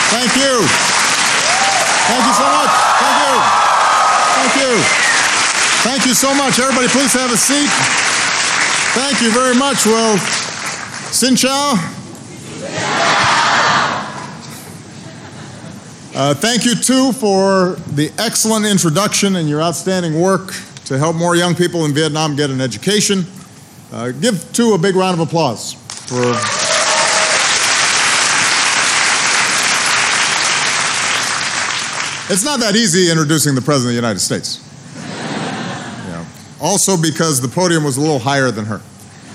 Thank you. Thank you so much. Thank you. Thank you. Thank you so much. Everybody, please have a seat. Thank you very much. Well, Xin Chào. Thank you, too, for the excellent introduction and your outstanding work to help more young people in Vietnam get an education. Give, too, a big round of applause for... It's not that easy introducing the President of the United States. Yeah. Also because the podium was a little higher than her.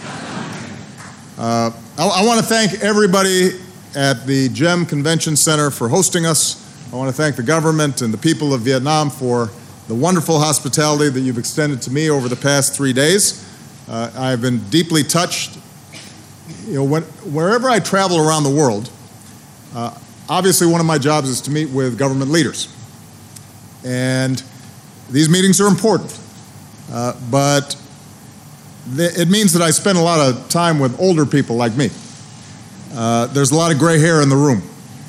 I want to thank everybody at the GEM Convention Center for hosting us. I want to thank the government and the people of Vietnam for the wonderful hospitality that you've extended to me over the past 3 days. I've been deeply touched. Wherever I travel around the world, obviously one of my jobs is to meet with government leaders. And these meetings are important, but it means that I spend a lot of time with older people like me. There's a lot of gray hair in the room.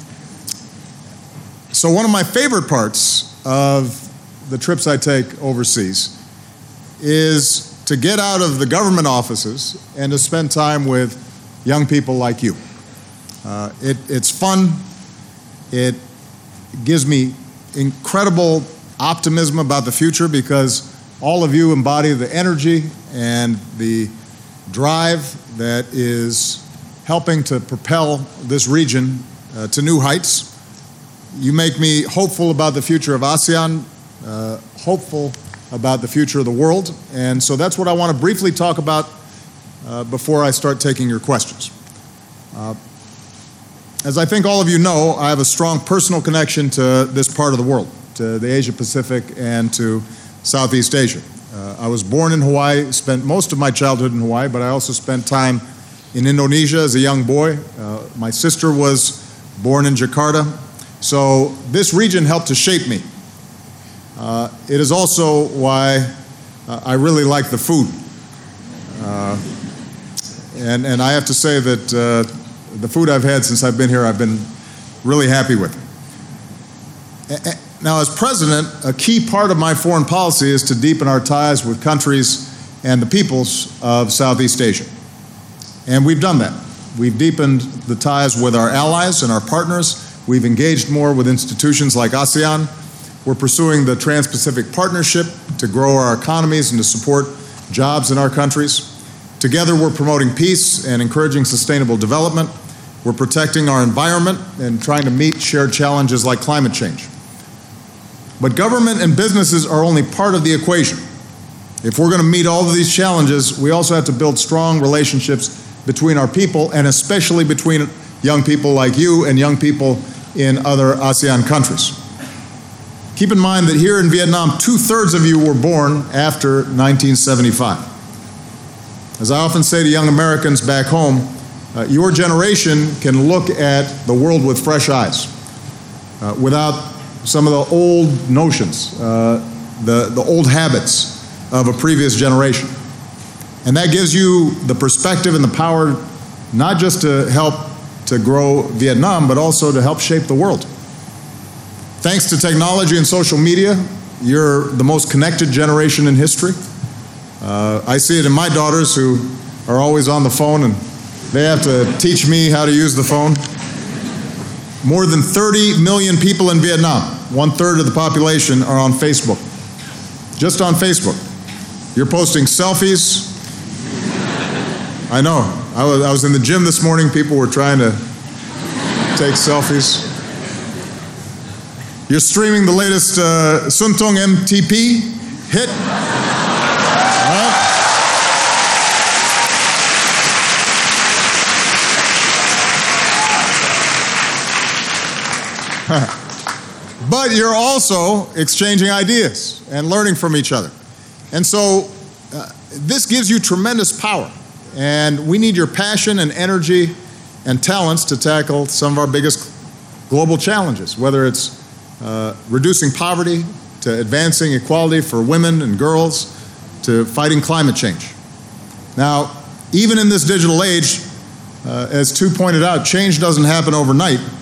So one of my favorite parts of the trips I take overseas is to get out of the government offices and to spend time with young people like you. It's fun. It gives me incredible optimism about the future because all of you embody the energy and the drive that is helping to propel this region to new heights. You make me hopeful about the future of ASEAN, hopeful about the future of the world, and so that's what I want to briefly talk about before I start taking your questions. As I think all of you know, I have a strong personal connection to this part of the world, to the Asia Pacific and to Southeast Asia. I was born in Hawaii, spent most of my childhood in Hawaii, but I also spent time in Indonesia as a young boy. My sister was born in Jakarta. So this region helped to shape me. It is also why I really like the food. And I have to say that the food I've had since I've been here, I've been really happy with. Now, as president, a key part of my foreign policy is to deepen our ties with countries and the peoples of Southeast Asia. And we've done that. We've deepened the ties with our allies and our partners. We've engaged more with institutions like ASEAN. We're pursuing the Trans-Pacific Partnership to grow our economies and to support jobs in our countries. Together, we're promoting peace and encouraging sustainable development. We're protecting our environment and trying to meet shared challenges like climate change. But government and businesses are only part of the equation. If we're going to meet all of these challenges, we also have to build strong relationships between our people, and especially between young people like you and young people in other ASEAN countries. Keep in mind that here in Vietnam, 2/3 of you were born after 1975. As I often say to young Americans back home, your generation can look at the world with fresh eyes, without some of the old notions, the old habits of a previous generation. And that gives you the perspective and the power not just to help to grow Vietnam, but also to help shape the world. Thanks to technology and social media, you're the most connected generation in history. I see it in my daughters who are always on the phone and they have to teach me how to use the phone. More than 30 million people in Vietnam, 1/3 of the population, are on Facebook. Just on Facebook. You're posting selfies. I know. I was in the gym this morning. People were trying to take selfies. You're streaming the latest Suntung MTP hit. But you're also exchanging ideas and learning from each other. And so this gives you tremendous power. And we need your passion and energy and talents to tackle some of our biggest global challenges, whether it's reducing poverty, to advancing equality for women and girls, to fighting climate change. Now, even in this digital age, as Tu pointed out, change doesn't happen overnight.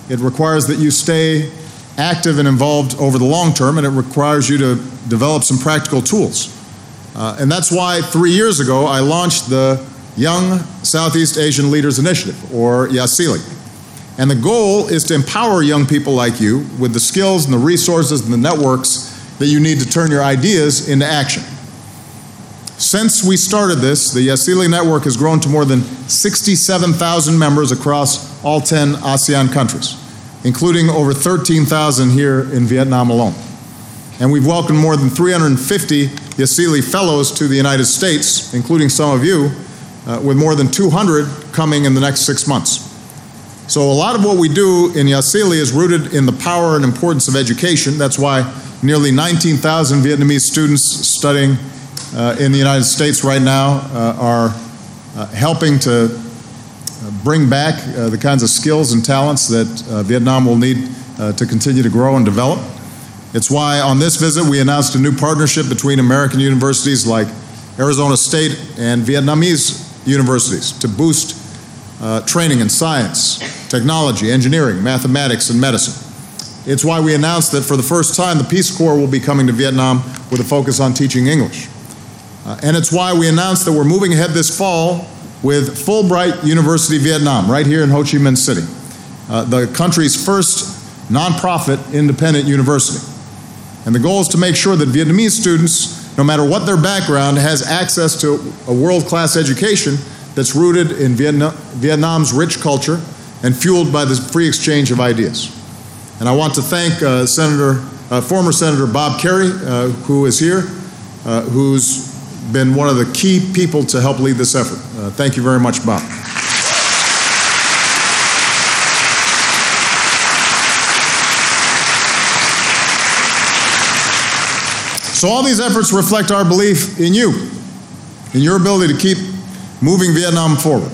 It requires that you stay active and involved over the long term, and it requires you to develop some practical tools. And that's why 3 years ago I launched the Young Southeast Asian Leaders Initiative, or YASILI. And the goal is to empower young people like you with the skills and the resources and the networks that you need to turn your ideas into action. Since we started this, the YASILI network has grown to more than 67,000 members across all 10 ASEAN countries, including over 13,000 here in Vietnam alone. And we've welcomed more than 350 YASILI fellows to the United States, including some of you, with more than 200 coming in the next 6 months. So a lot of what we do in YASILI is rooted in the power and importance of education. That's why nearly 19,000 Vietnamese students studying in the United States right now are helping to bring back the kinds of skills and talents that Vietnam will need to continue to grow and develop. It's why on this visit we announced a new partnership between American universities like Arizona State and Vietnamese universities to boost training in science, technology, engineering, mathematics, and medicine. It's why we announced that for the first time the Peace Corps will be coming to Vietnam with a focus on teaching English. And it's why we announced that we're moving ahead this fall with Fulbright University Vietnam, right here in Ho Chi Minh City, the country's first nonprofit independent university. And the goal is to make sure that Vietnamese students, no matter what their background, has access to a world-class education that's rooted in Vietnam's rich culture and fueled by the free exchange of ideas. And I want to thank former Senator Bob Kerrey, who is here, who's been one of the key people to help lead this effort. Thank you very much, Bob. So all these efforts reflect our belief in you, in your ability to keep moving Vietnam forward.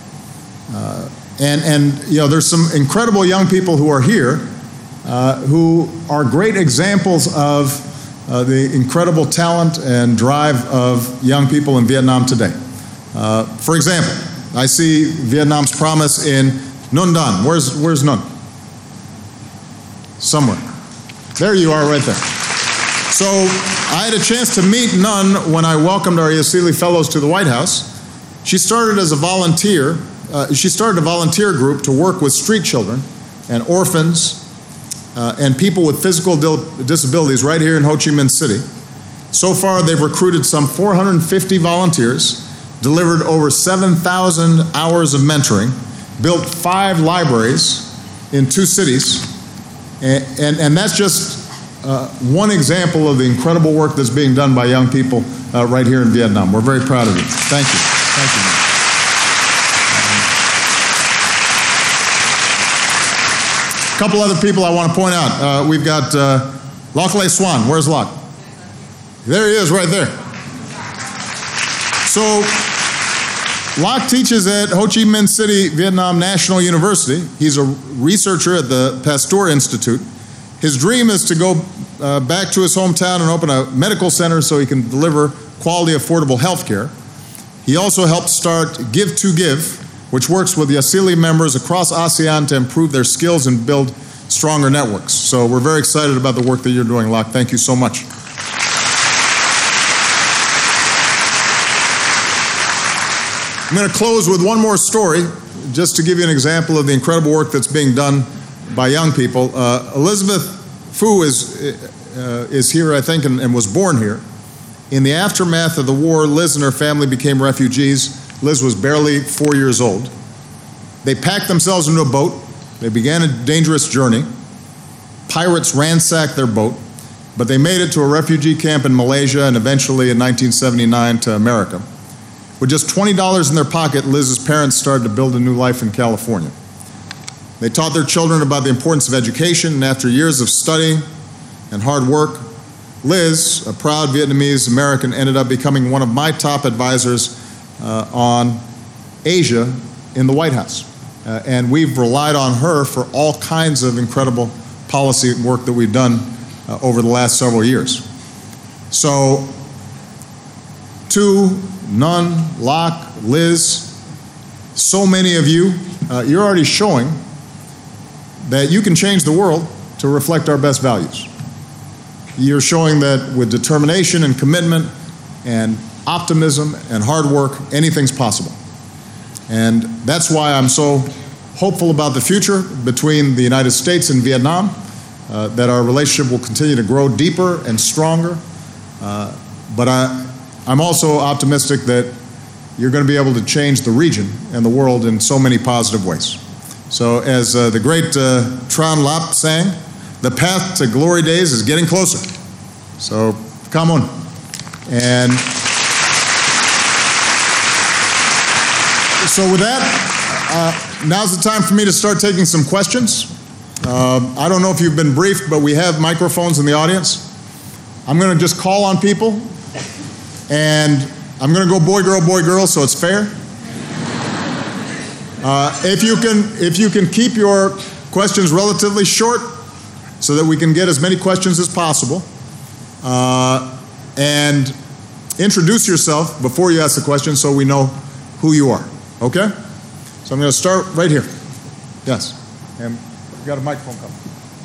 And you know, there's some incredible young people who are here who are great examples of the incredible talent and drive of young people in Vietnam today. For example, I see Vietnam's promise in Nguyen Duan. Where's Nguyen? Somewhere. There you are right there. So I had a chance to meet Nguyen when I welcomed our YASILI fellows to the White House. She started as a volunteer. She started a volunteer group to work with street children and orphans and people with physical disabilities right here in Ho Chi Minh City. So far, they've recruited some 450 volunteers, delivered over 7,000 hours of mentoring, built 5 libraries in 2 cities, and that's just one example of the incredible work that's being done by young people right here in Vietnam. We're very proud of you. Thank you. Thank you. A couple other people I want to point out. We've got Loc Lê Xuan. Where's Loc? There he is, right there. So Loc teaches at Ho Chi Minh City Vietnam National University. He's a researcher at the Pasteur Institute. His dream is to go back to his hometown and open a medical center so he can deliver quality, affordable health care. He also helped start Give to Give, which works with YASILI members across ASEAN to improve their skills and build stronger networks. So we're very excited about the work that you're doing, Loc. Thank you so much. I'm going to close with one more story, just to give you an example of the incredible work that's being done by young people. Elizabeth Fu is here, I think, and was born here. In the aftermath of the war, Liz and her family became refugees. Liz was barely 4 years old. They packed themselves into a boat. They began a dangerous journey. Pirates ransacked their boat, but they made it to a refugee camp in Malaysia and eventually in 1979 to America. With just $20 in their pocket, Liz's parents started to build a new life in California. They taught their children about the importance of education, and after years of studying and hard work, Liz, a proud Vietnamese American, ended up becoming one of my top advisors on Asia in the White House. And we've relied on her for all kinds of incredible policy work that we've done over the last several years. So, to Nguyen, Loc, Liz, so many of you, you're already showing that you can change the world to reflect our best values. You're showing that with determination and commitment and optimism and hard work, anything's possible. And that's why I'm so hopeful about the future between the United States and Vietnam, that our relationship will continue to grow deeper and stronger. But I'm also optimistic that you're going to be able to change the region and the world in so many positive ways. So as the great Tran Lap sang, the path to glory days is getting closer. So come on. And so with that, now's the time for me to start taking some questions. I don't know if you've been briefed, but we have microphones in the audience. I'm going to just call on people, and I'm going to go boy, girl, so it's fair. If you can keep your questions relatively short so that we can get as many questions as possible, and introduce yourself before you ask the question so we know who you are, okay? So I'm going to start right here. Yes, and we've got a microphone coming.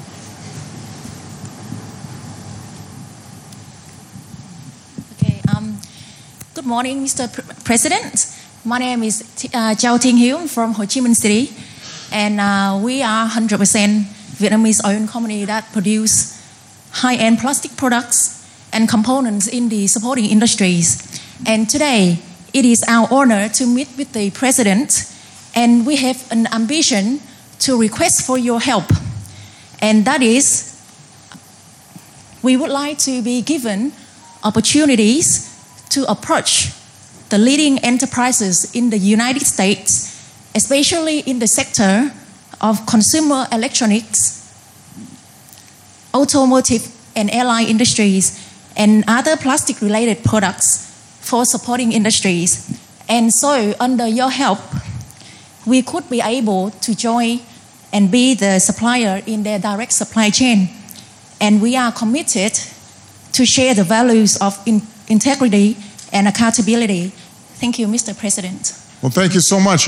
Good morning, Mr. President. My name is Châu Thiên Hiếu from Ho Chi Minh City, and we are 100% Vietnamese-owned company that produce high-end plastic products and components in the supporting industries. And today, it is our honor to meet with the President, and we have an ambition to request for your help. And that is, we would like to be given opportunities to approach the leading enterprises in the United States, especially in the sector of consumer electronics, automotive and airline industries, and other plastic-related products for supporting industries. And so, under your help, we could be able to join and be the supplier in their direct supply chain. And we are committed to share the values of integrity and accountability. Thank you, Mr. President. Well, thank you so much.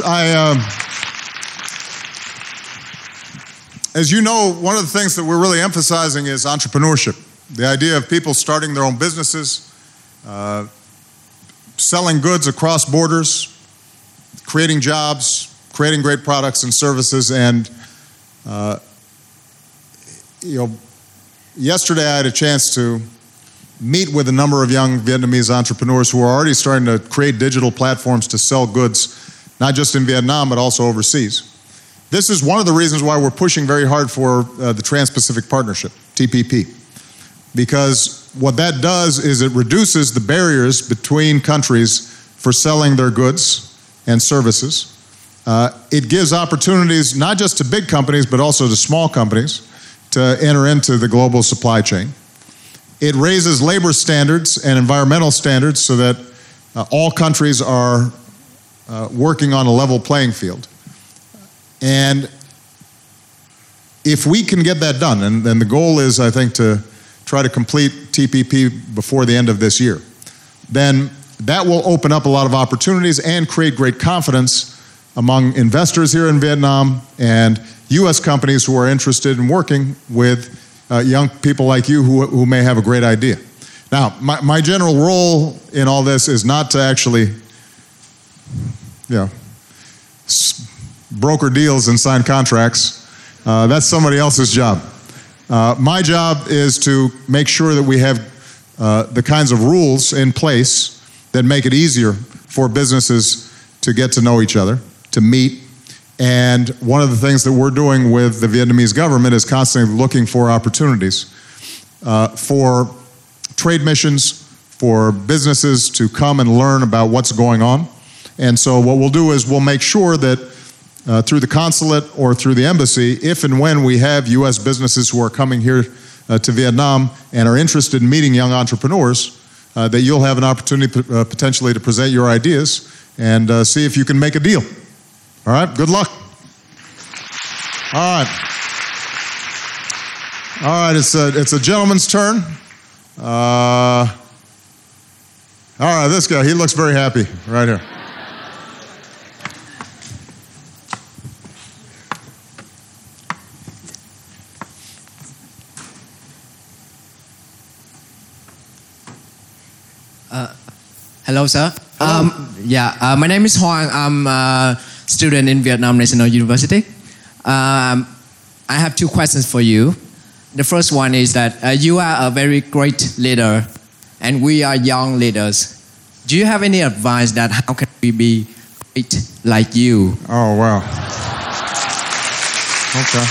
As you know, one of the things that we're really emphasizing is entrepreneurship. The idea of people starting their own businesses, selling goods across borders, creating jobs, creating great products and services. And yesterday I had a chance to meet with a number of young Vietnamese entrepreneurs who are already starting to create digital platforms to sell goods, not just in Vietnam, but also overseas. This is one of the reasons why we're pushing very hard for the Trans-Pacific Partnership, TPP, because what that does is it reduces the barriers between countries for selling their goods and services. It gives opportunities not just to big companies, but also to small companies to enter into the global supply chain. It raises labor standards and environmental standards so that all countries are working on a level playing field. And if we can get that done, and the goal is, I think, to try to complete TPP before the end of this year, then that will open up a lot of opportunities and create great confidence among investors here in Vietnam and U.S. companies who are interested in working with young people like you who may have a great idea. Now, my general role in all this is not to actually, broker deals and sign contracts. That's somebody else's job. My job is to make sure that we have the kinds of rules in place that make it easier for businesses to get to know each other, to meet. And one of the things that we're doing with the Vietnamese government is constantly looking for opportunities for trade missions, for businesses to come and learn about what's going on. And so what we'll do is we'll make sure that through the consulate or through the embassy, if and when we have U.S. businesses who are coming here to Vietnam and are interested in meeting young entrepreneurs, that you'll have an opportunity potentially to present your ideas and see if you can make a deal. All right, good luck. All right, it's a gentleman's turn. All right, this guy, he looks very happy right here. Hello, sir. Hello. My name is Hoang. I'm a student in Vietnam National University. I have two questions for you. The first one is that you are a very great leader, and we are young leaders. Do you have any advice that how can we be great like you? Oh, wow. Okay.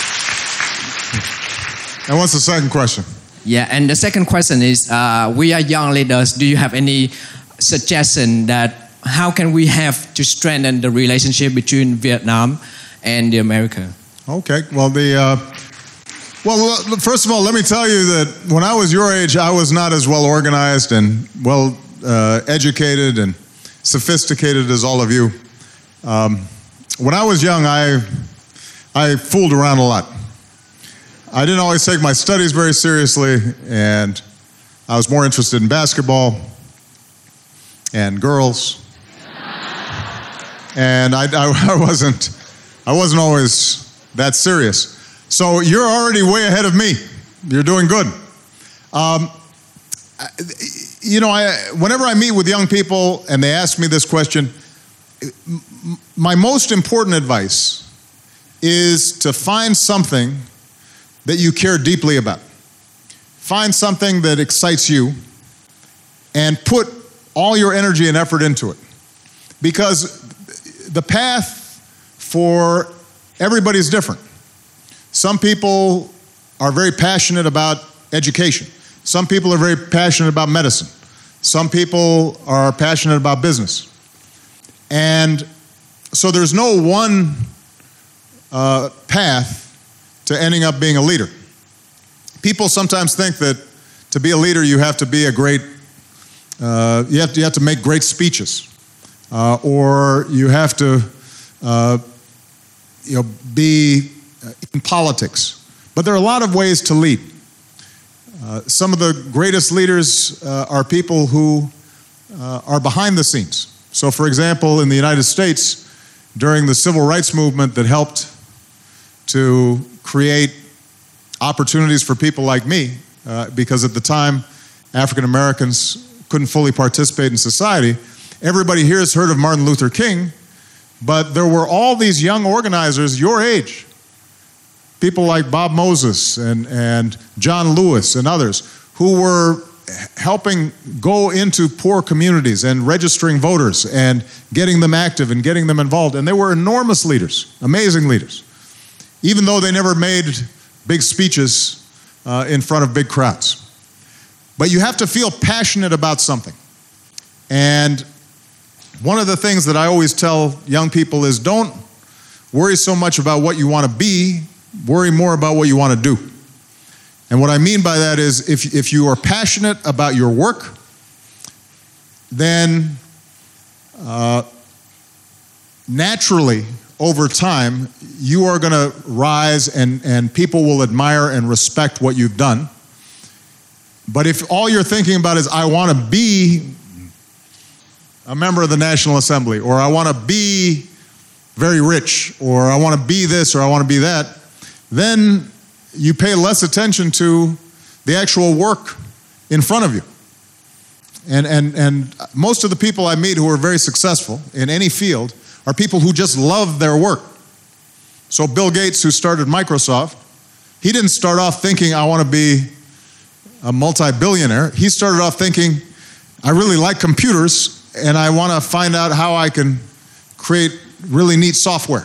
And what's the second question? Yeah, and the second question is, we are young leaders. Do you have any suggestion that how can we have to strengthen the relationship between Vietnam and America? Okay. Well, first of all, let me tell you that when I was your age, I was not as well organized and well educated and sophisticated as all of you. When I was young, I fooled around a lot. I didn't always take my studies very seriously, and I was more interested in basketball and girls. And I wasn't always that serious. So you're already way ahead of me. You're doing good. Whenever I meet with young people and they ask me this question, my most important advice is to find something that you care deeply about. Find something that excites you and put all your energy and effort into it. Because the path for everybody is different. Some people are very passionate about education. Some people are very passionate about medicine. Some people are passionate about business. And so there's no one path to ending up being a leader. People sometimes think that to be a leader you have to be a great, you have to make great speeches, or you have to be in politics. But there are a lot of ways to lead. Some of the greatest leaders are people who are behind the scenes. So for example, in the United States, during the civil rights movement that helped to create opportunities for people like me, because at the time African Americans couldn't fully participate in society. Everybody here has heard of Martin Luther King, but there were all these young organizers your age, people like Bob Moses and John Lewis and others, who were helping go into poor communities and registering voters and getting them active and getting them involved. And they were enormous leaders, amazing leaders, even though they never made big speeches in front of big crowds. But you have to feel passionate about something. And one of the things that I always tell young people is don't worry so much about what you want to be, worry more about what you want to do. And what I mean by that is if you are passionate about your work, then naturally, over time, you are going to rise and people will admire and respect what you've done. But if all you're thinking about is, I want to be a member of the National Assembly, or I want to be very rich, or I want to be this, or I want to be that, then you pay less attention to the actual work in front of you. And most of the people I meet who are very successful in any field are people who just love their work. So Bill Gates, who started Microsoft, he didn't start off thinking, I want to be a multi-billionaire. He started off thinking, I really like computers, and I want to find out how I can create really neat software.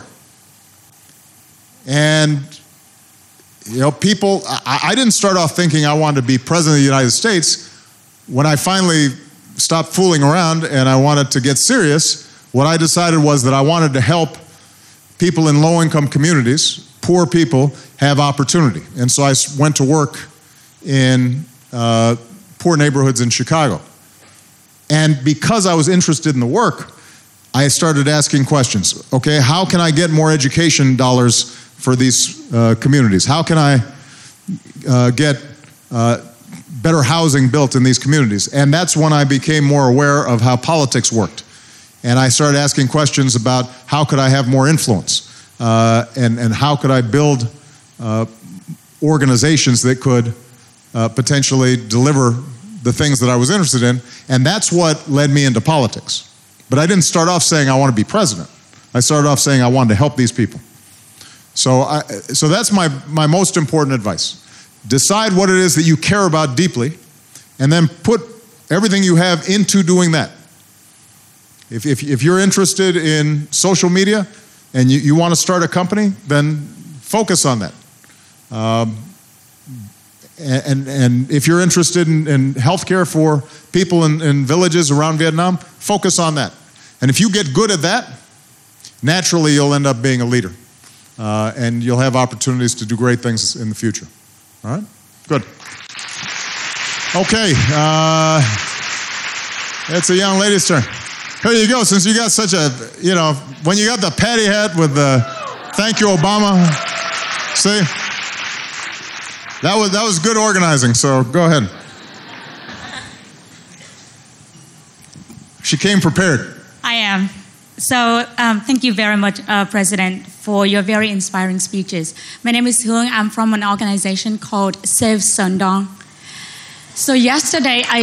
And people, I didn't start off thinking I wanted to be president of the United States. When I finally stopped fooling around and I wanted to get serious, what I decided was that I wanted to help people in low-income communities, poor people, have opportunity. And so I went to work in poor neighborhoods in Chicago. And because I was interested in the work, I started asking questions. Okay, how can I get more education dollars for these communities? How can I get better housing built in these communities? And that's when I became more aware of how politics worked. And I started asking questions about how could I have more influence, and how could I build organizations that could potentially deliver the things that I was interested in, and that's what led me into politics. But I didn't start off saying I want to be president. I started off saying I wanted to help these people. So that's my most important advice. Decide what it is that you care about deeply, and then put everything you have into doing that. If you're interested in social media and you want to start a company, then focus on that. And if you're interested in healthcare for people in villages around Vietnam, focus on that. And if you get good at that, naturally you'll end up being a leader. And you'll have opportunities to do great things in the future. All right? Good. Okay. It's a young lady's turn. Here you go. Since you got such a, when you got the patty hat with the thank you, Obama, see? That was good organizing, so go ahead. She came prepared. I am. So thank you very much, President, for your very inspiring speeches. My name is Hương. I'm from an organization called Save Sơn Đông. So yesterday, I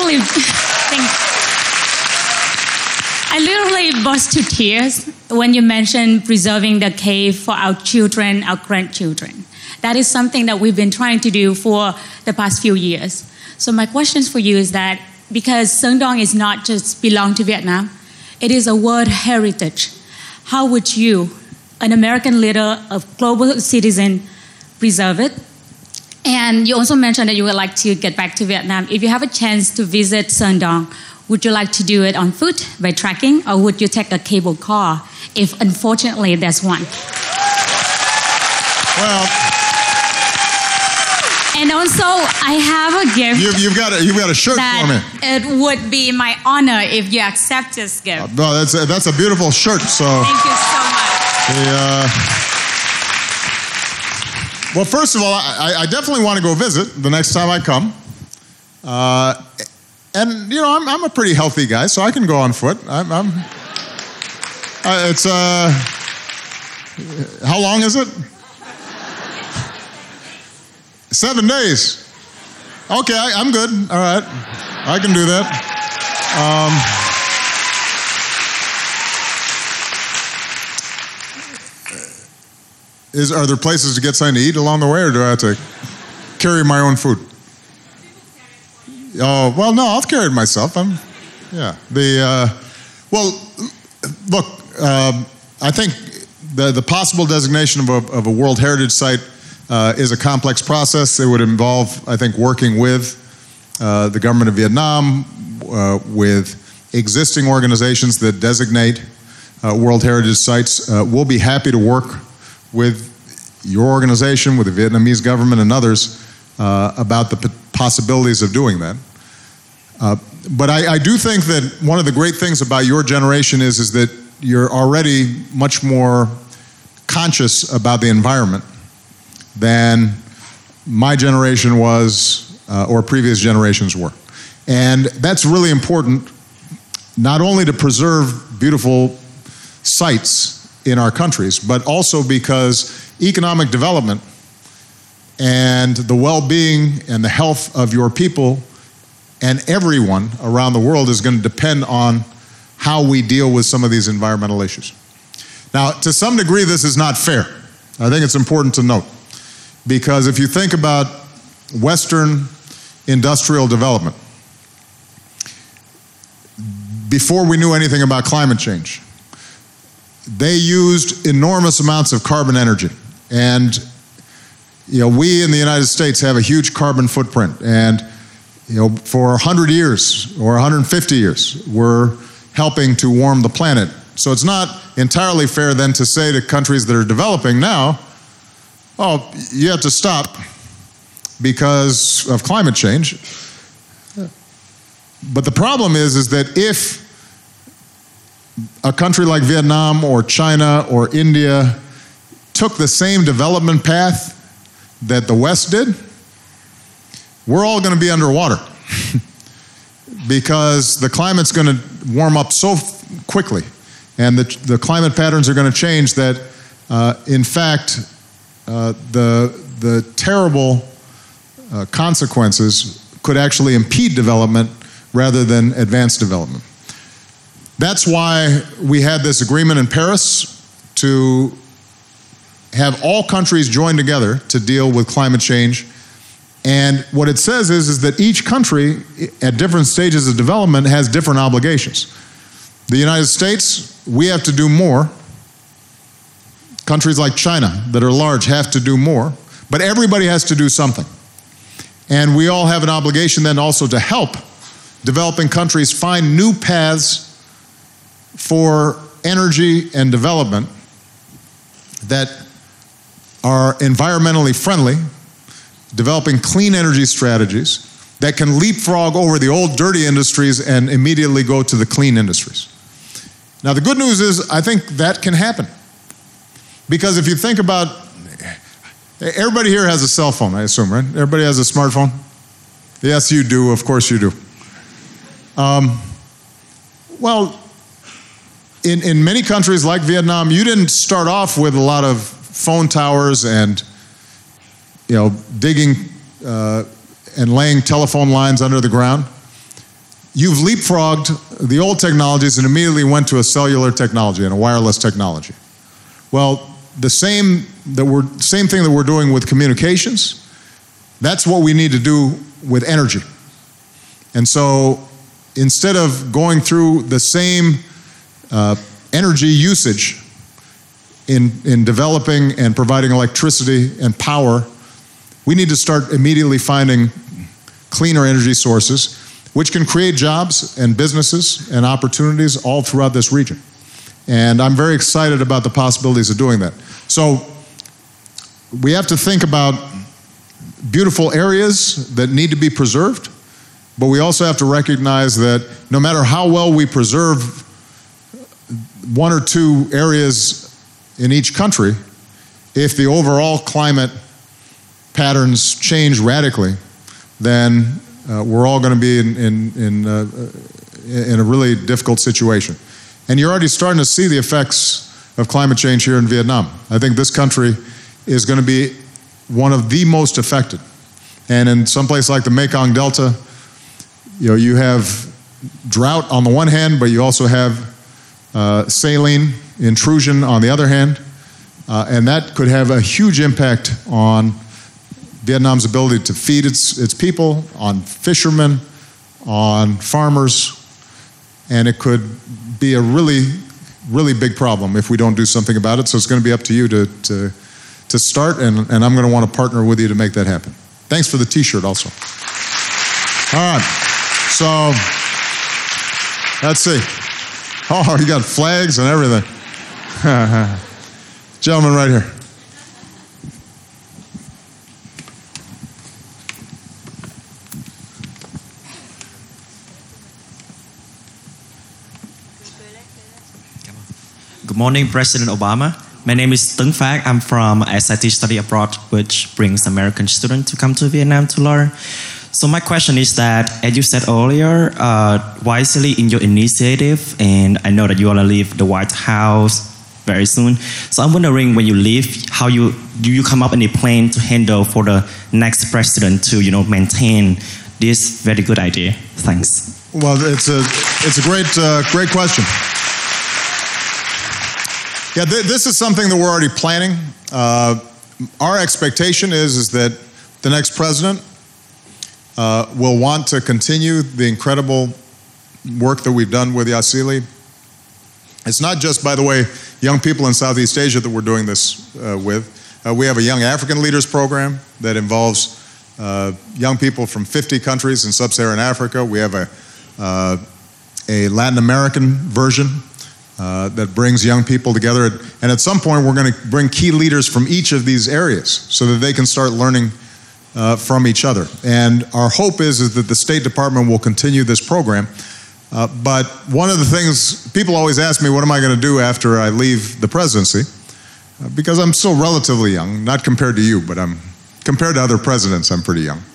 literally burst to tears when you mentioned preserving the cave for our children, our grandchildren. That is something that we've been trying to do for the past few years. So my questions for you is that because Sơn Đông is not just belong to Vietnam, it is a world heritage. How would you, an American leader, a global citizen, preserve it? And you also mentioned that you would like to get back to Vietnam. If you have a chance to visit Sơn Đông, would you like to do it on foot, by trekking, or would you take a cable car, if unfortunately there's one? Well, and also, I have a gift. You've got a shirt for me. It would be my honor if you accept this gift. No, that's a beautiful shirt. So thank you so much. Well, first of all, I definitely want to go visit the next time I come. And I'm a pretty healthy guy, so I can go on foot. It's how long is it? 7 days. Okay, I'm good. All right, I can do that. Are there places to get something to eat along the way, or do I have to carry my own food? Oh, well, no, I'll carry it myself. Well, look, I think the possible designation of a World Heritage Site is a complex process. It would involve, I think, working with the government of Vietnam, with existing organizations that designate World Heritage Sites. We'll be happy to work with your organization, with the Vietnamese government and others about the possibilities of doing that. But I do think that one of the great things about your generation is that you're already much more conscious about the environment than my generation was or previous generations were. And that's really important, not only to preserve beautiful sites in our countries, but also because economic development and the well-being and the health of your people and everyone around the world is going to depend on how we deal with some of these environmental issues. Now, to some degree, this is not fair. I think it's important to note, because if you think about Western industrial development, before we knew anything about climate change, they used enormous amounts of carbon energy. And we in the United States have a huge carbon footprint. And for 100 years or 150 years, we're helping to warm the planet. So it's not entirely fair then to say to countries that are developing now, oh, you have to stop because of climate change. But the problem is that if a country like Vietnam or China or India took the same development path that the West did, we're all going to be underwater because the climate's going to warm up so quickly and the climate patterns are going to change that, in fact, the terrible consequences could actually impede development rather than advance development. That's why we had this agreement in Paris to have all countries join together to deal with climate change. And what it says is that each country at different stages of development has different obligations. The United States, we have to do more. Countries like China that are large have to do more, but everybody has to do something. And we all have an obligation then also to help developing countries find new paths for energy and development that are environmentally friendly, developing clean energy strategies that can leapfrog over the old dirty industries and immediately go to the clean industries. Now the good news is I think that can happen. Because if you think about, everybody here has a cell phone, I assume, right? Everybody has a smartphone? Yes, you do, of course you do. Well, in many countries like Vietnam, you didn't start off with a lot of phone towers and digging and laying telephone lines under the ground. You've leapfrogged the old technologies and immediately went to a cellular technology and a wireless technology. Well, the same thing that we're doing with communications, that's what we need to do with energy. And so instead of going through the same energy usage in developing and providing electricity and power, we need to start immediately finding cleaner energy sources, which can create jobs and businesses and opportunities all throughout this region. And I'm very excited about the possibilities of doing that. So we have to think about beautiful areas that need to be preserved, but we also have to recognize that no matter how well we preserve one or two areas in each country, if the overall climate patterns change radically, then we're all going to be in a really difficult situation. And you're already starting to see the effects of climate change here in Vietnam. I think this country is going to be one of the most affected. And in some place like the Mekong Delta, you have drought on the one hand, but you also have saline intrusion on the other hand. And that could have a huge impact on Vietnam's ability to feed its people, on fishermen, on farmers, and it could be a really, really big problem if we don't do something about it. So it's going to be up to you to start, and I'm going to want to partner with you to make that happen. Thanks for the t-shirt also. All right, so let's see. Oh, you got flags and everything. Gentleman right here. Good morning, President Obama. My name is Tuấn Phác. I'm from SIT Study Abroad, which brings American students to come to Vietnam to learn. So my question is that, as you said earlier, wisely in your initiative, and I know that you want to leave the White House very soon. So I'm wondering, when you leave, do you come up with any plan to handle for the next president to maintain this very good idea? Thanks. Well, it's a great question. Yeah, this is something that we're already planning. Our expectation is that the next president will want to continue the incredible work that we've done with Yasili. It's not just, by the way, young people in Southeast Asia that we're doing this with. We have a Young African Leaders program that involves young people from 50 countries in sub-Saharan Africa. We have a Latin American version that brings young people together. And at some point, we're going to bring key leaders from each of these areas so that they can start learning from each other. And our hope is that the State Department will continue this program. But one of the things, people always ask me, what am I going to do after I leave the presidency? Because I'm still relatively young, not compared to you, but compared to other presidents, I'm pretty young.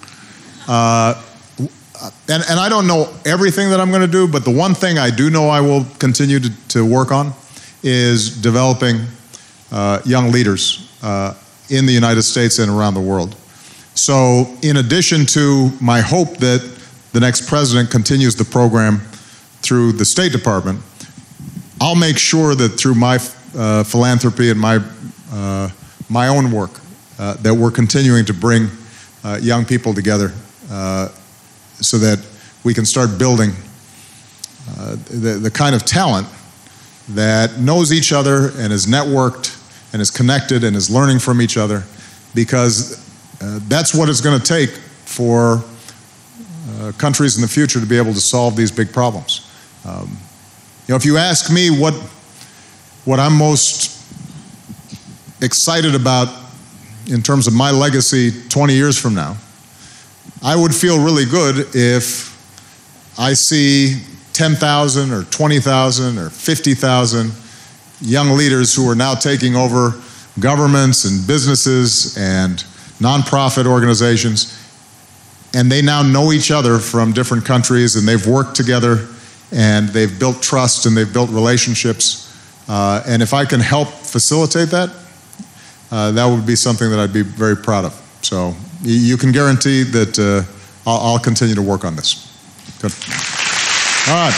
And I don't know everything that I'm going to do, but the one thing I do know I will continue to work on is developing young leaders in the United States and around the world, So in addition to my hope that the next president continues the program through the State Department, I'll make sure that through my philanthropy and my own work that we're continuing to bring young people together so that we can start building the kind of talent that knows each other and is networked and is connected and is learning from each other, because that's what it's going to take for countries in the future to be able to solve these big problems. If you ask me what I'm most excited about in terms of my legacy 20 years from now, I would feel really good if I see 10,000 or 20,000 or 50,000 young leaders who are now taking over governments and businesses and nonprofit organizations, and they now know each other from different countries, and they've worked together, and they've built trust, and they've built relationships. And if I can help facilitate that, that would be something that I'd be very proud of. So you can guarantee that I'll continue to work on this. Good. All right.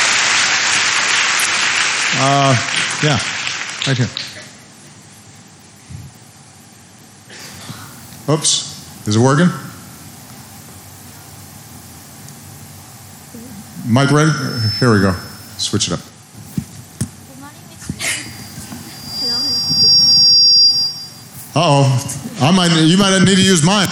Yeah, right here. Oops, is it working? Mic ready? Here we go. Switch it up. Good morning, Hello. Uh-oh. You might need to use mine.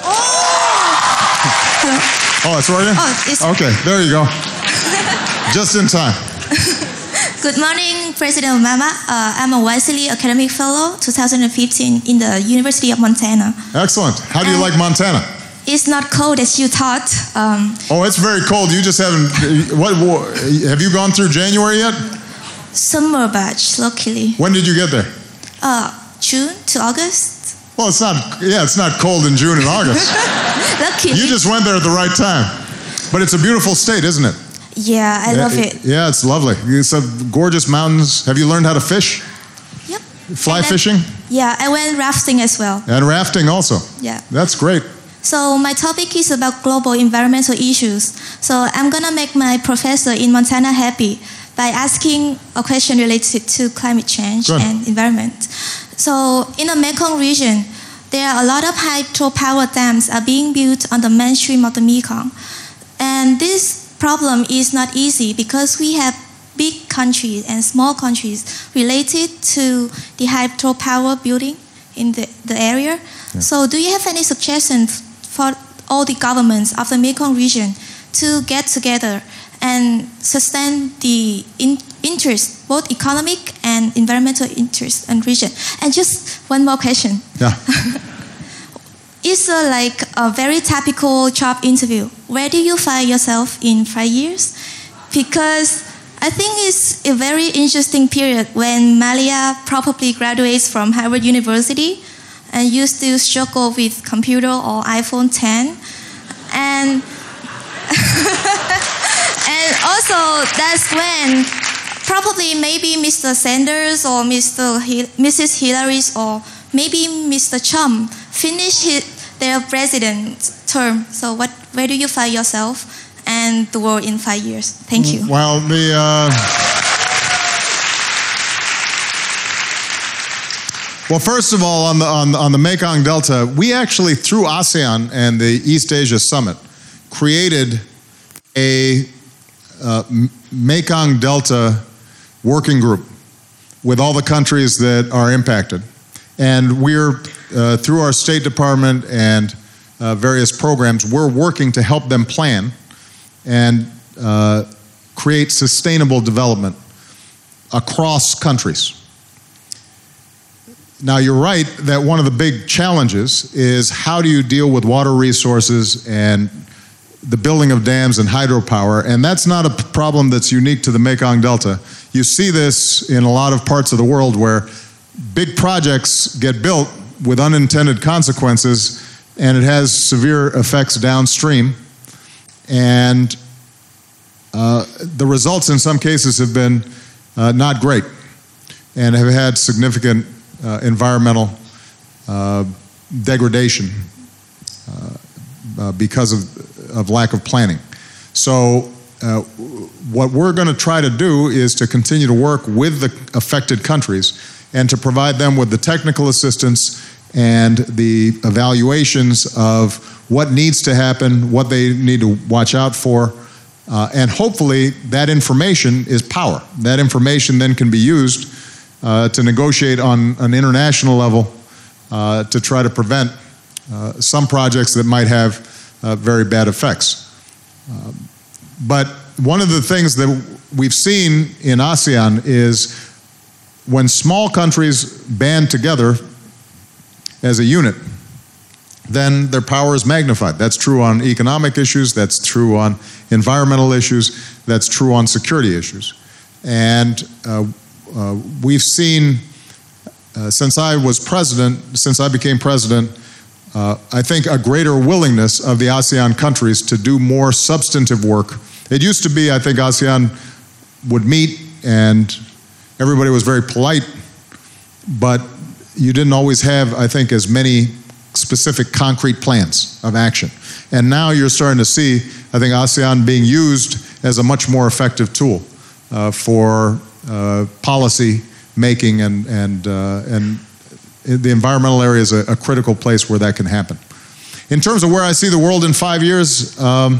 Hello. Oh, it's working? Oh, it's okay, there you go. Just in time. Good morning, President Obama. I'm a Wesley Academic Fellow 2015 in the University of Montana. Excellent. How do you like Montana? It's not cold as you thought. Oh, it's very cold. You just haven't. Have you gone through January yet? Summer batch, luckily. When did you get there? June to August. Well, it's not cold in June and August. Luckily. You just went there at the right time. But it's a beautiful state, isn't it? Yeah, I love it. Yeah, it's lovely. It's gorgeous mountains. Have you learned how to fish? Yep. Fly fishing? Yeah, I went rafting as well. And rafting also? Yeah. That's great. So my topic is about global environmental issues. So I'm going to make my professor in Montana happy by asking a question related to climate change and environment. So in the Mekong region, there are a lot of hydropower dams are being built on the mainstream of the Mekong. And this problem is not easy because we have big countries and small countries related to the hydropower building in the area. Yeah. So do you have any suggestions for all the governments of the Mekong region to get together and sustain the interest, both economic and environmental interest in region? And just one more question. Yeah. It's like a very typical job interview. Where do you find yourself in 5 years? Because I think it's a very interesting period when Malia probably graduates from Harvard University and you still struggle with computer or iPhone 10. And and also that's when probably maybe Mr. Sanders or Mrs. Hillary or maybe Mr. Trump finish their president term. So where do you find yourself and the world in 5 years? Thank you. Well, well, first of all, on the Mekong Delta, we actually, through ASEAN and the East Asia Summit, created a Mekong Delta working group with all the countries that are impacted. And we're, through our State Department and various programs, we're working to help them plan and create sustainable development across countries. Now, you're right that one of the big challenges is how do you deal with water resources and the building of dams and hydropower, and that's not a problem that's unique to the Mekong Delta. You see this in a lot of parts of the world where big projects get built with unintended consequences, and it has severe effects downstream. And the results in some cases have been not great and have had significant environmental degradation because of lack of planning. So what we're going to try to do is to continue to work with the affected countries and to provide them with the technical assistance and the evaluations of what needs to happen, what they need to watch out for, and hopefully that information is power. That information then can be used to negotiate on an international level to try to prevent some projects that might have very bad effects. But one of the things that we've seen in ASEAN is when small countries band together as a unit, then their power is magnified. That's true on economic issues, that's true on environmental issues, that's true on security issues. And we've seen, since I became president, I think a greater willingness of the ASEAN countries to do more substantive work. It used to be, I think ASEAN would meet and everybody was very polite, but you didn't always have, I think, as many specific concrete plans of action. And now you're starting to see, I think, ASEAN being used as a much more effective tool for policy making, and the environmental area is a critical place where that can happen. In terms of where I see the world in 5 years,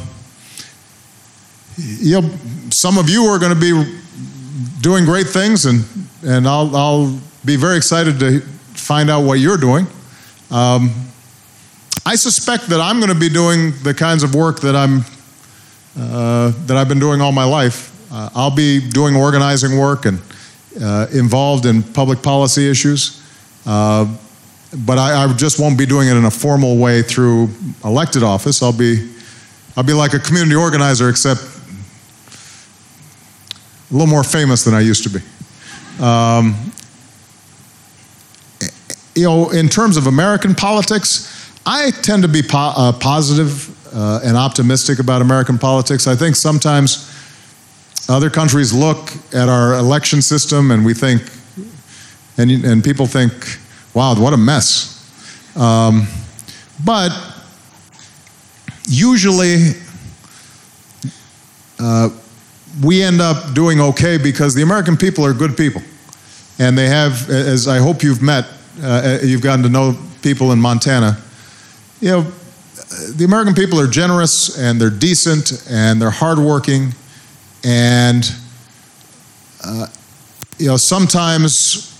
some of you are going to be doing great things, and I'll be very excited to find out what you're doing. I suspect that I'm going to be doing the kinds of work that I've been doing all my life. I'll be doing organizing work and involved in public policy issues, but I just won't be doing it in a formal way through elected office. I'll be like a community organizer, except a little more famous than I used to be. In terms of American politics, I tend to be positive and optimistic about American politics. I think sometimes other countries look at our election system and we think, and people think, wow, what a mess. But usually we end up doing okay because the American people are good people. And they have, as I hope you've met, you've gotten to know people in Montana, the American people are generous and they're decent and they're hardworking, and sometimes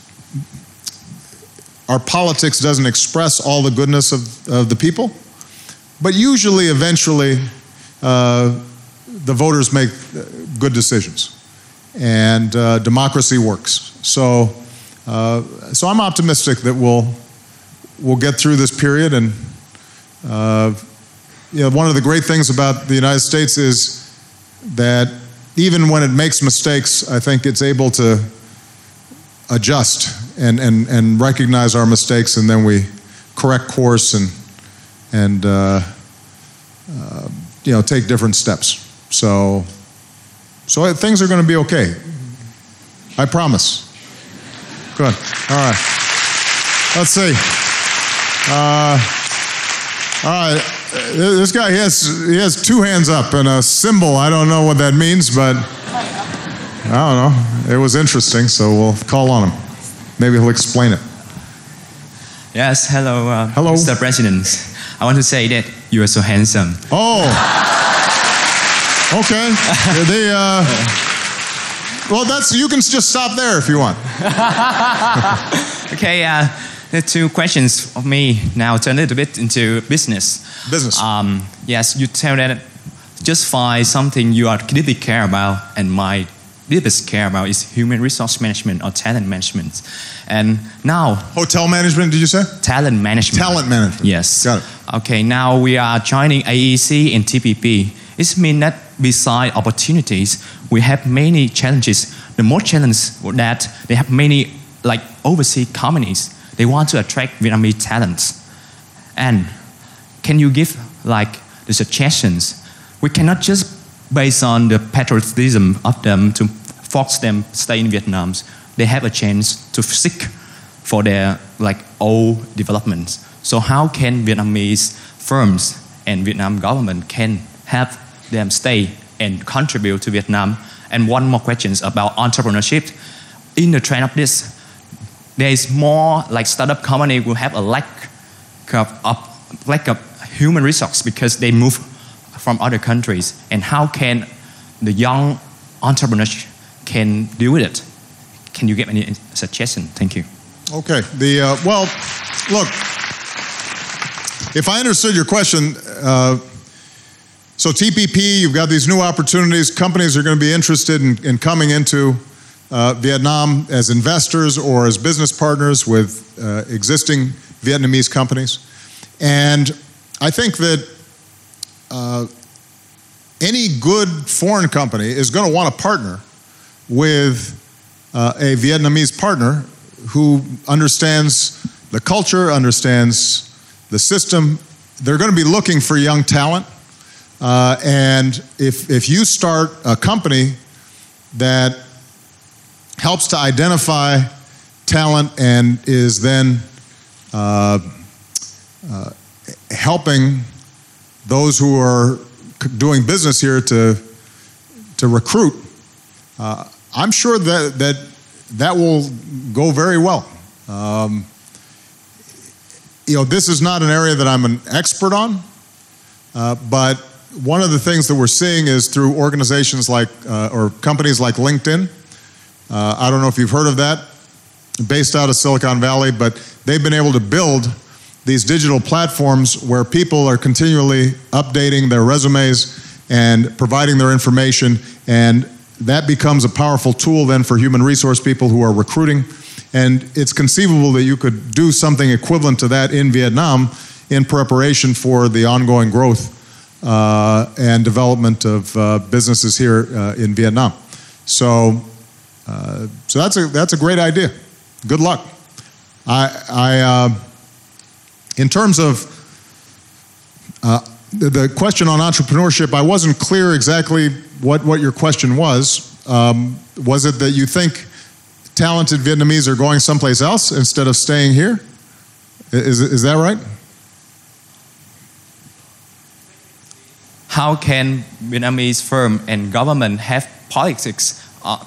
our politics doesn't express all the goodness of the people, but usually, eventually, the voters make good decisions, and democracy works. So I'm optimistic that we'll get through this period, and one of the great things about the United States is that even when it makes mistakes, I think it's able to adjust and recognize our mistakes, and then we correct course and take different steps. So things are going to be okay. I promise. Good. All right. Let's see. All right. This guy, he has two hands up and a symbol. I don't know what that means, but I don't know. It was interesting, so we'll call on him. Maybe he'll explain it. Yes, hello, hello, Mr. President. I want to say that you are so handsome. Oh, okay. Well, you can just stop there if you want. Okay, there are two questions of me now. Turn a little bit into business. Business. Yes, you tell that just find something you are deeply care about, and my deepest care about is human resource management or talent management. And now... Hotel management, did you say? Talent management. Talent management. Yes. Got it. Okay, now we are joining AEC and TPP. It means that beside opportunities, we have many challenges. The most challenge that they have many overseas companies. They want to attract Vietnamese talents. And can you give the suggestions? We cannot just based on the patriotism of them to force them stay in Vietnam. They have a chance to seek for their old developments. So how can Vietnamese firms and Vietnam government can have them stay and contribute to Vietnam? And one more question about entrepreneurship. In the trend of this, there is more like startup company will have a lack of human resource because they move from other countries. And how can the young entrepreneurs can deal with it? Can you give any suggestion? Thank you. Okay. Well, look, if I understood your question, so TPP, you've got these new opportunities. Companies are going to be interested in coming into Vietnam as investors or as business partners with existing Vietnamese companies. And I think that any good foreign company is going to want to partner with a Vietnamese partner who understands the culture, understands the system. They're going to be looking for young talent. And if you start a company that helps to identify talent and is then helping those who are doing business here to recruit, I'm sure that will go very well. This is not an area that I'm an expert on, but one of the things that we're seeing is through organizations like, or companies like LinkedIn. I don't know if you've heard of that, based out of Silicon Valley, but they've been able to build these digital platforms where people are continually updating their resumes and providing their information, and that becomes a powerful tool then for human resource people who are recruiting. And it's conceivable that you could do something equivalent to that in Vietnam in preparation for the ongoing growth and development of businesses here in Vietnam. So that's a great idea. Good luck. In terms of the question on entrepreneurship, I wasn't clear exactly what your question was. Was it that you think talented Vietnamese are going someplace else instead of staying here? Is that right? How can Vietnamese firm and government have policies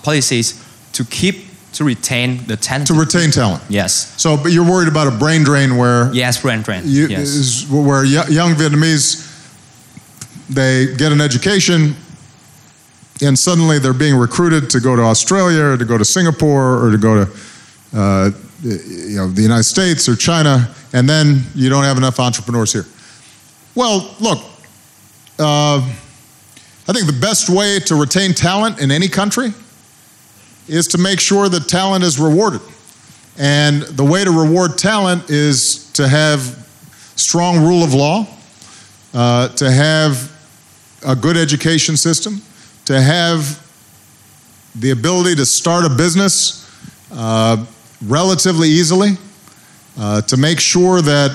to retain the talent? To retain talent. Yes. So, but you're worried about a brain drain where... Yes, brain drain. Yes. Where young Vietnamese, they get an education and suddenly they're being recruited to go to Australia or to go to Singapore or to go to the United States or China, and then you don't have enough entrepreneurs here. Well, look, I think the best way to retain talent in any country is to make sure that talent is rewarded. And the way to reward talent is to have strong rule of law, to have a good education system, to have the ability to start a business relatively easily, to make sure that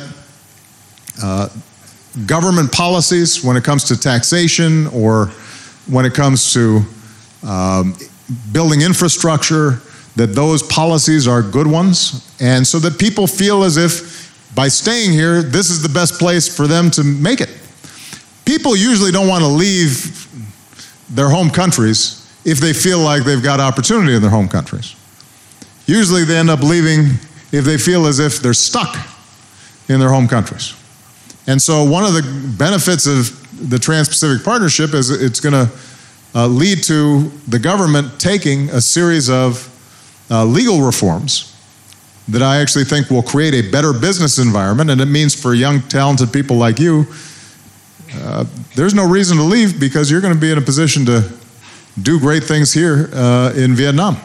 government policies, when it comes to taxation or when it comes to building infrastructure, that those policies are good ones, and so that people feel as if by staying here, this is the best place for them to make it. People usually don't want to leave their home countries if they feel like they've got opportunity in their home countries. Usually they end up leaving if they feel as if they're stuck in their home countries. And so one of the benefits of the Trans-Pacific Partnership is it's going to lead to the government taking a series of legal reforms that I actually think will create a better business environment, and it means for young, talented people like you, there's no reason to leave because you're going to be in a position to do great things here in Vietnam.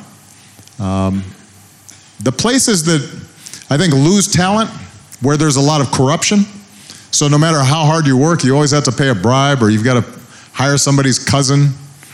The places that I think lose talent, where there's a lot of corruption, so no matter how hard you work, you always have to pay a bribe, or you've got to hire somebody's cousin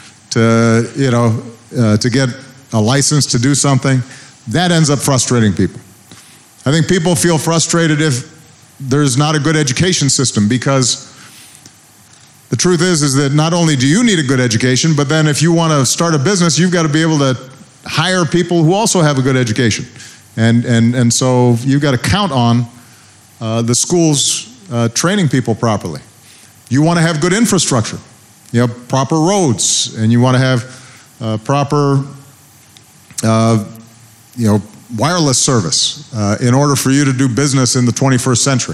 to get a license to do something, that ends up frustrating people. I think people feel frustrated if there's not a good education system, because the truth is that not only do you need a good education, but then if you want to start a business, you've got to be able to hire people who also have a good education. And so you've got to count on the schools training people properly. You want to have good infrastructure, proper roads, and you want to have proper, wireless service in order for you to do business in the 21st century.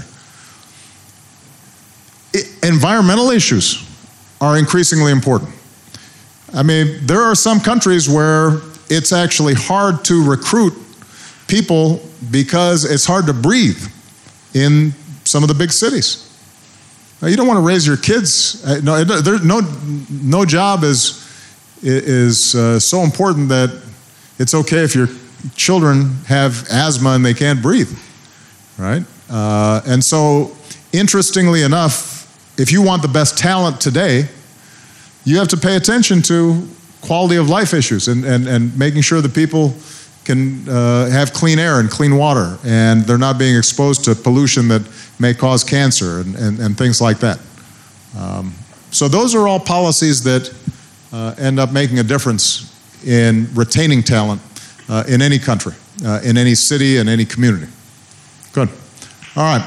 Environmental issues are increasingly important. I mean, there are some countries where it's actually hard to recruit people because it's hard to breathe in some of the big cities. Now, you don't want to raise your kids. No job is so important that it's okay if your children have asthma and they can't breathe, right? And so, interestingly enough, if you want the best talent today, you have to pay attention to quality of life issues and making sure that people can have clean air and clean water, and they're not being exposed to pollution that may cause cancer and things like that. So those are all policies that end up making a difference in retaining talent in any country, in any city, in any community. Good. All right.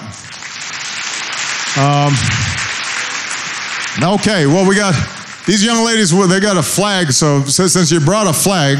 Okay, well, we got these young ladies, they got a flag, so since you brought a flag,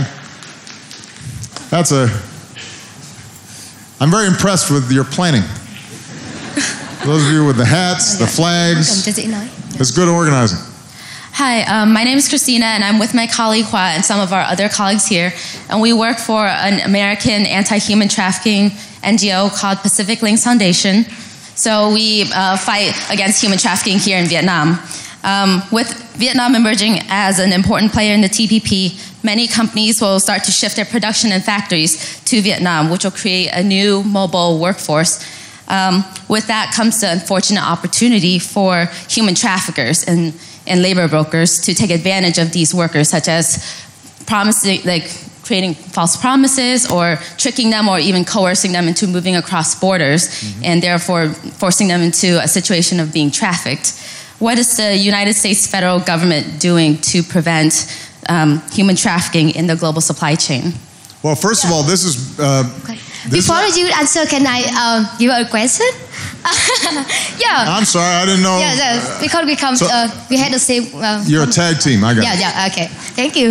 I'm very impressed with your planning. Those of you with the hats, the flags, it's good organizing. Hi, my name is Christina, and I'm with my colleague Hua and some of our other colleagues here, and we work for an American anti-human trafficking NGO called Pacific Links Foundation. So we fight against human trafficking here in Vietnam. With Vietnam emerging as an important player in the TPP, many companies will start to shift their production and factories to Vietnam, which will create a new mobile workforce. With that comes the unfortunate opportunity for human traffickers and labor brokers to take advantage of these workers, such as creating false promises or tricking them or even coercing them into moving across borders, and therefore forcing them into a situation of being trafficked. What is the United States federal government doing to prevent human trafficking in the global supply chain? Well, first of all, this is... Before you answer, can I give a question? Yeah. I'm sorry, I didn't know. Yeah, because we had the same... you're a tag team, I got it. Yeah, okay. Thank you.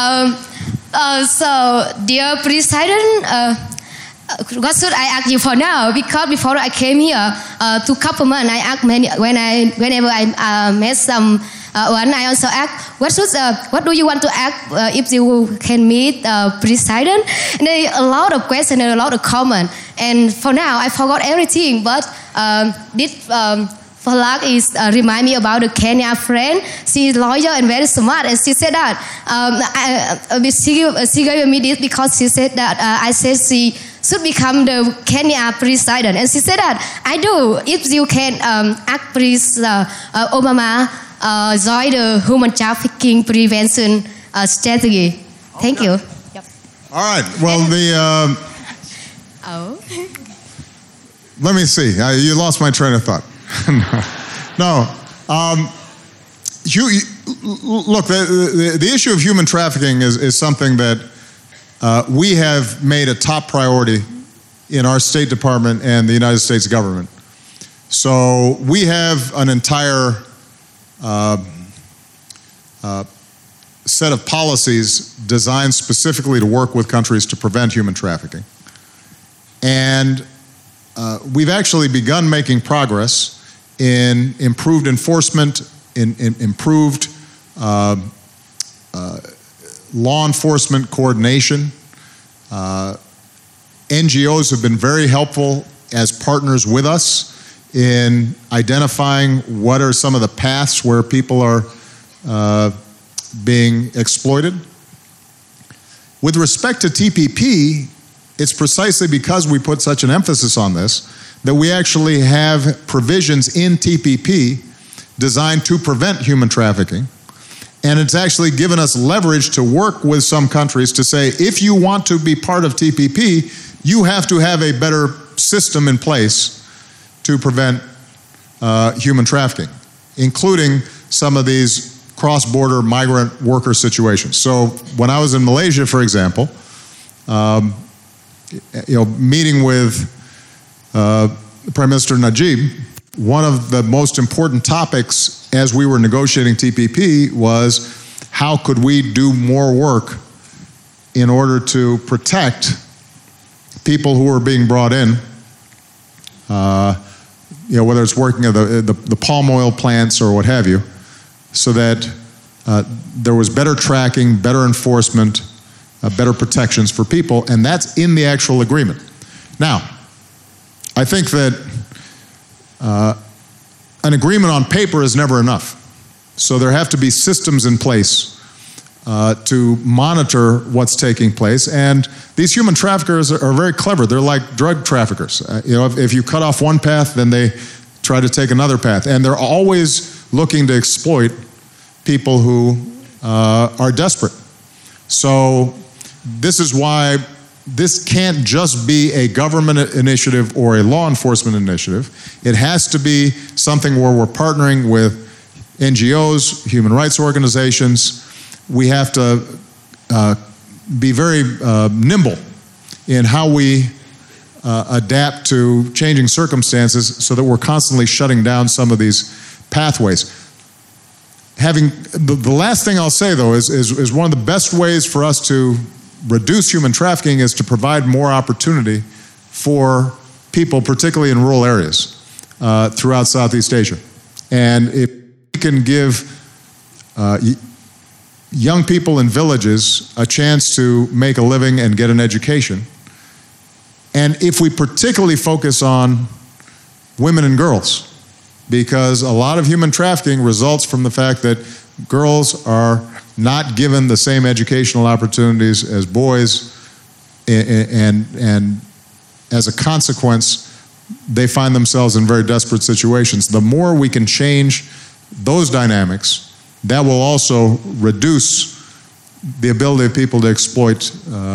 So, dear President, what should I ask you for now? Because before I came here to government, I asked whenever I met someone, I also asked, what do you want to ask if you can meet President? And there are a lot of questions and a lot of comments. And for now, I forgot everything. But this Falak is remind me about the Kenya friend. She is lawyer and very smart. And she said that she gave me this because she said that I said she should become the Kenya president. And she said that I do. If you can ask President Obama join the human trafficking prevention strategy. Thank you. Yep. All right. Well, let me see. You lost my train of thought. No. Look, the issue of human trafficking is something that we have made a top priority in our State Department and the United States government. So we have an entire set of policies designed specifically to work with countries to prevent human trafficking. And we've actually begun making progress in improved enforcement, in improved law enforcement coordination. NGOs have been very helpful as partners with us in identifying what are some of the paths where people are being exploited. With respect to TPP, it's precisely because we put such an emphasis on this that we actually have provisions in TPP designed to prevent human trafficking. And it's actually given us leverage to work with some countries to say, if you want to be part of TPP, you have to have a better system in place to prevent human trafficking, including some of these cross-border migrant worker situations. So when I was in Malaysia, for example, meeting with Prime Minister Najib, one of the most important topics as we were negotiating TPP was how could we do more work in order to protect people who were being brought in, whether it's working at the palm oil plants or what have you, so that there was better tracking, better enforcement, better protections for people, and that's in the actual agreement. Now, I think that an agreement on paper is never enough. So there have to be systems in place to monitor what's taking place. And these human traffickers are very clever. They're like drug traffickers. If you cut off one path, then they try to take another path. And they're always looking to exploit people who are desperate. So this is why this can't just be a government initiative or a law enforcement initiative. It has to be something where we're partnering with NGOs, human rights organizations. We have to be very nimble in how we adapt to changing circumstances so that we're constantly shutting down some of these pathways. The last thing I'll say, though, is one of the best ways for us to reduce human trafficking is to provide more opportunity for people, particularly in rural areas throughout Southeast Asia. And if we can give young people in villages a chance to make a living and get an education, and if we particularly focus on women and girls, because a lot of human trafficking results from the fact that girls are not given the same educational opportunities as boys, and as a consequence, they find themselves in very desperate situations. The more we can change those dynamics, that will also reduce the ability of people to exploit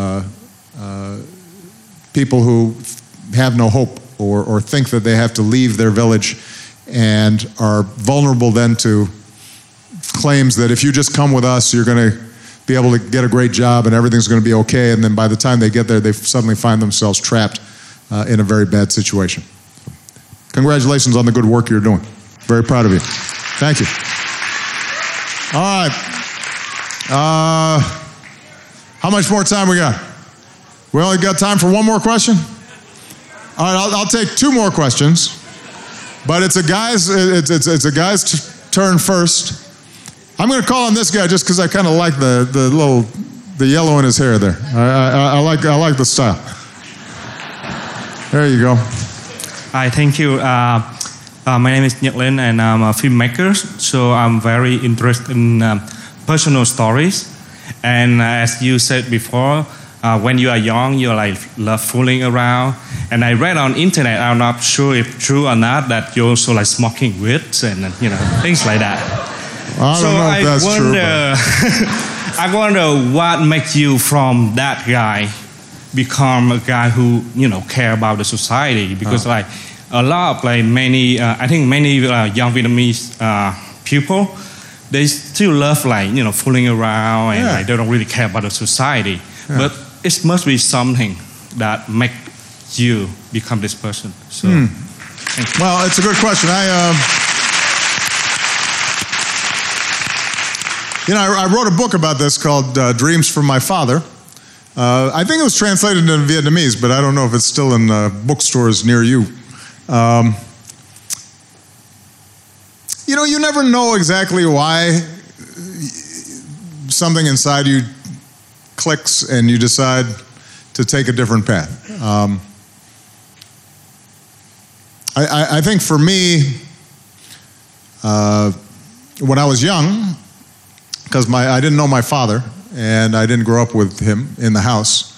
people who have no hope or think that they have to leave their village and are vulnerable then to claims that if you just come with us, you're going to be able to get a great job and everything's going to be okay, and then by the time they get there, they suddenly find themselves trapped in a very bad situation. Congratulations on the good work you're doing. Very proud of you. Thank you. All right. How much more time we got? We only got time for one more question? All right, I'll take two more questions, but it's a guy's turn first. I'm going to call on this guy just because I kind of like the yellow in his hair there. I like the style. There you go. Hi, thank you. My name is Nhật Linh, and I'm a filmmaker. So I'm very interested in personal stories. And as you said before, when you are young, you love fooling around. And I read on internet, I'm not sure if true or not, that you also like smoking weeds and things like that. I don't know if that's true. I wonder what makes you from that guy become a guy who care about the society, because I think many young Vietnamese people, they still love fooling around and they don't really care about the society. But it must be something that makes you become this person. So, well, it's a good question. I wrote a book about this called Dreams from My Father. I think it was translated into Vietnamese, but I don't know if it's still in bookstores near you. You never know exactly why something inside you clicks and you decide to take a different path. I think for me, when I was young, because I didn't know my father and I didn't grow up with him in the house,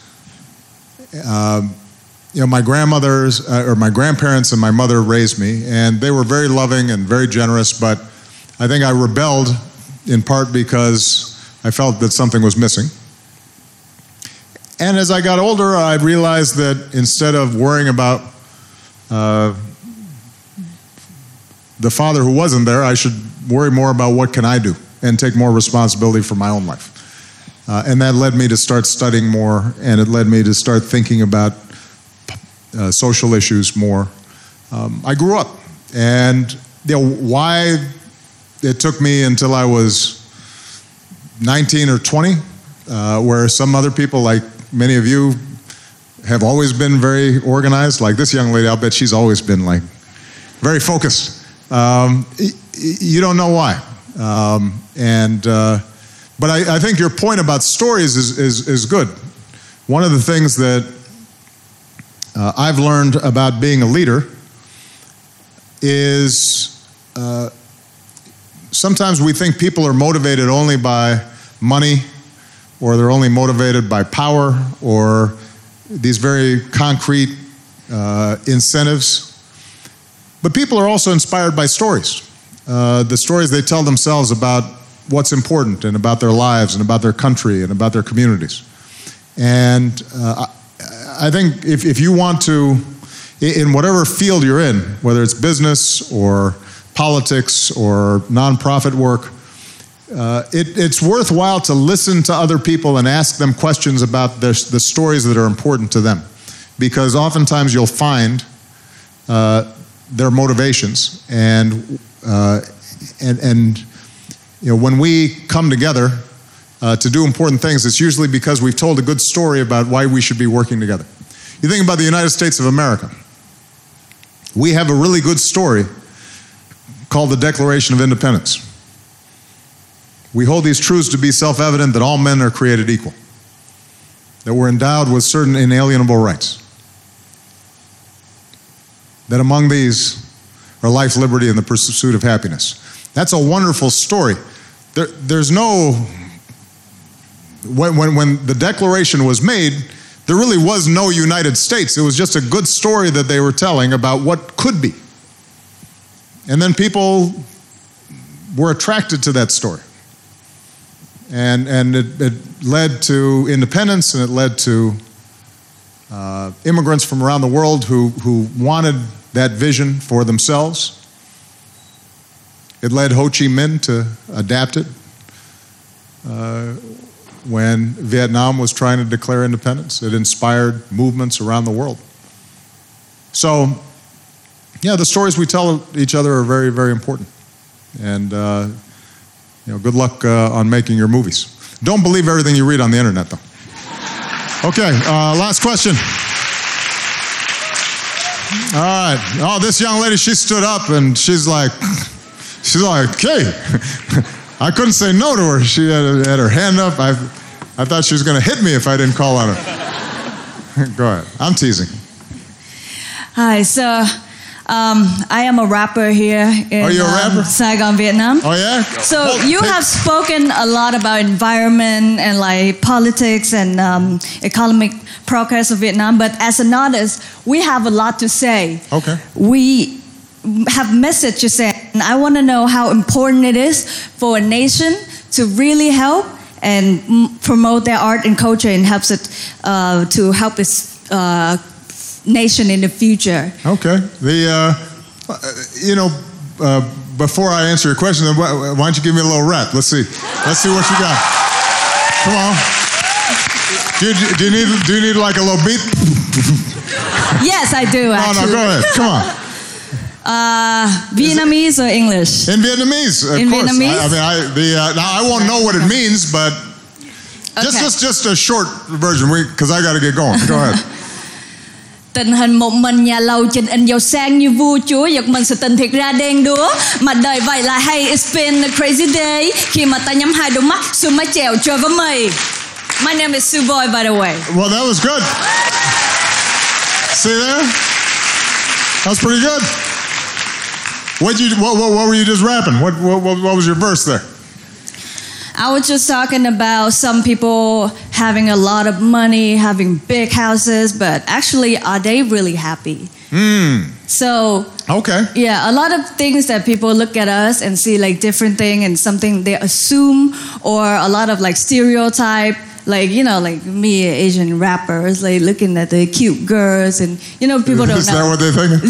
my grandmothers or my grandparents and my mother raised me, and they were very loving and very generous, but I think I rebelled in part because I felt that something was missing. And as I got older, I realized that instead of worrying about the father who wasn't there, I should worry more about what can I do and take more responsibility for my own life. And that led me to start studying more, and it led me to start thinking about social issues more. I grew up And why it took me until I was 19 or 20, where some other people, like many of you, have always been very organized. Like this young lady, I'll bet she's always been like very focused. You don't know why. But I think your point about stories is good. One of the things that I've learned about being a leader is sometimes we think people are motivated only by money, or they're only motivated by power, or these very concrete incentives. But people are also inspired by stories. The stories they tell themselves about what's important, and about their lives, and about their country, and about their communities. And I think if you want to, in whatever field you're in, whether it's business or politics or nonprofit work, it's worthwhile to listen to other people and ask them questions about the stories that are important to them. Because oftentimes you'll find their motivations. And when we come together to do important things, it's usually because we've told a good story about why we should be working together. You think about the United States of America. We have a really good story called the Declaration of Independence. We hold these truths to be self-evident, that all men are created equal, that we're endowed with certain inalienable rights, that among these are life, liberty, and the pursuit of happiness. That's a wonderful story. There's no, when the Declaration was made, there really was no United States. It was just a good story that they were telling about what could be. And then people were attracted to that story. And it led to independence, and it led to immigrants from around the world who wanted that vision for themselves. It led Ho Chi Minh to adapt it when Vietnam was trying to declare independence. It inspired movements around the world. So, yeah, the stories we tell each other are very, very important. And good luck on making your movies. Don't believe everything you read on the internet, though. Okay, last question. All right. Oh, this young lady, she stood up and she's like, hey. I couldn't say no to her. She had her hand up. I thought she was going to hit me if I didn't call on her. Go ahead. I'm teasing. Hi, so I am a rapper here in Saigon, Vietnam. Oh, yeah? So you have spoken a lot about environment and like politics and economic progress of Vietnam, but as an artist, we have a lot to say. Okay. We have message to say, and I want to know how important it is for a nation to really help and promote their art and culture and helps it to help its nation in the future. Okay. Before I answer your question, why don't you give me a little rap? Let's see what you got. Come on. Do you need like a little beat? Yes, I do. Actually. No, go ahead. Come on. Vietnamese or English? In Vietnamese, of course. Vietnamese? Now I won't know what it means, but just a short version, because I got to get going. Go ahead. Tình hình một mình nhà lầu trình in giàu sang như vua chúa, giật mình sự tình thiệt ra đen đúa, mà đời vậy là hay. It's been a crazy day. Khi mà ta nhắm hai đôi mắt xuống mái chèo chơi với mây. My name is Sue Boy, by the way. Well, that was good. See there? That's pretty good. What were you just rapping? What was your verse there? I was just talking about some people having a lot of money, having big houses, but actually, are they really happy? So, okay. Yeah, a lot of things that people look at us and see like different thing and something they assume, or a lot of like stereotype, like, like me, Asian rappers, like looking at the cute girls and, people don't know. Is that what they're thinking?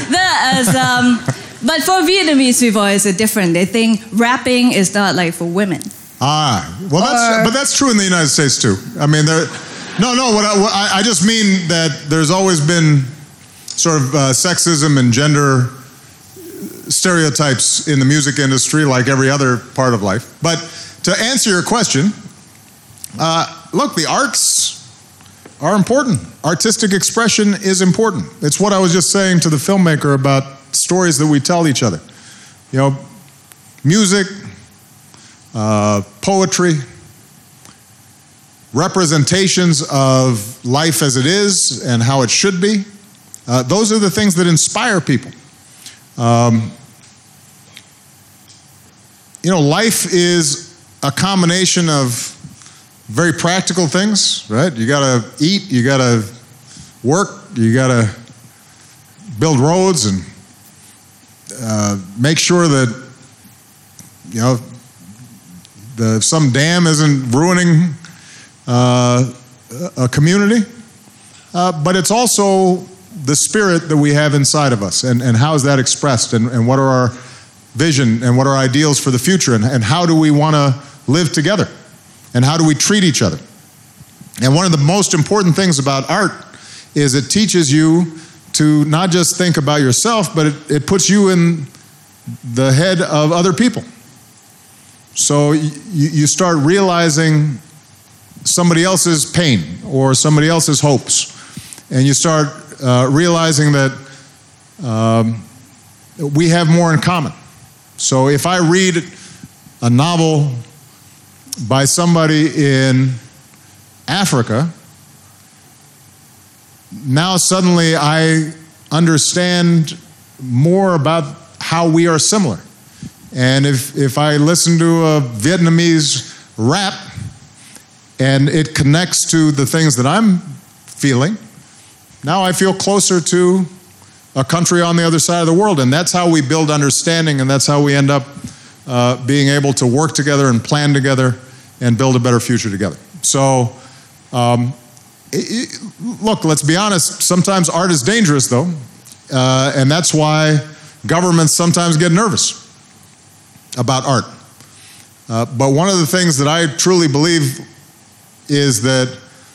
But for Vietnamese people, it's different. They think rapping is not like for women. But that's true in the United States too. I mean, I just mean that there's always been sort of sexism and gender stereotypes in the music industry like every other part of life. But to answer your question, look, the arts are important. Artistic expression is important. It's what I was just saying to the filmmaker about stories that we tell each other. You know, music, poetry, representations of life as it is and how it should be. Those are the things that inspire people. You know, life is a combination of very practical things, right? You gotta eat, you gotta work, you gotta build roads and make sure that, you know, some dam isn't ruining a community. But it's also the spirit that we have inside of us, and how is that expressed, and what are our vision and what are our ideals for the future, and how do we want to live together, and how do we treat each other. And one of the most important things about art is it teaches you to not just think about yourself, but it puts you in the head of other people. So you start realizing somebody else's pain or somebody else's hopes, and you start realizing that we have more in common. So if I read a novel by somebody in Africa, now suddenly I understand more about how we are similar. And if I listen to a Vietnamese rap and it connects to the things that I'm feeling, now I feel closer to a country on the other side of the world. And that's how we build understanding, and that's how we end up being able to work together and plan together and build a better future together. So, look, let's be honest, sometimes art is dangerous though, and that's why governments sometimes get nervous about art. But one of the things that I truly believe is that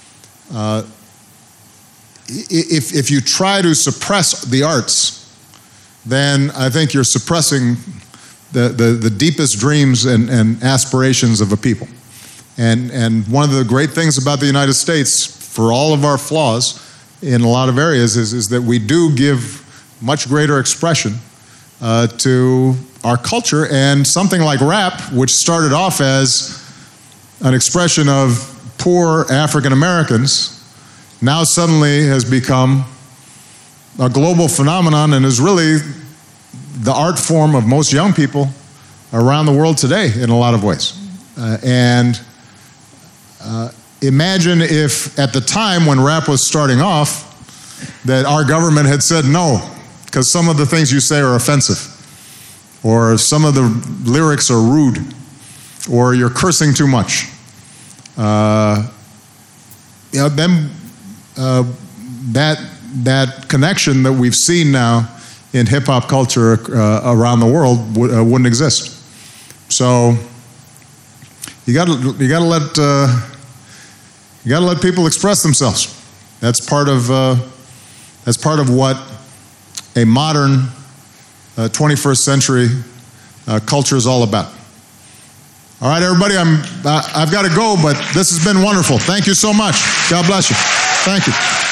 if you try to suppress the arts, then I think you're suppressing the deepest dreams and aspirations of a people. And one of the great things about the United States, for all of our flaws in a lot of areas, is that we do give much greater expression to our culture. And something like rap, which started off as an expression of poor African Americans, now suddenly has become a global phenomenon and is really the art form of most young people around the world today in a lot of ways. Imagine if at the time when rap was starting off that our government had said no, because some of the things you say are offensive, or some of the lyrics are rude, or you're cursing too much. Then that connection that we've seen now in hip-hop culture around the world wouldn't exist. So you gotta let people express themselves. That's part of what a modern 21st century culture is all about. All right, everybody, I've got to go, but this has been wonderful. Thank you so much. God bless you. Thank you.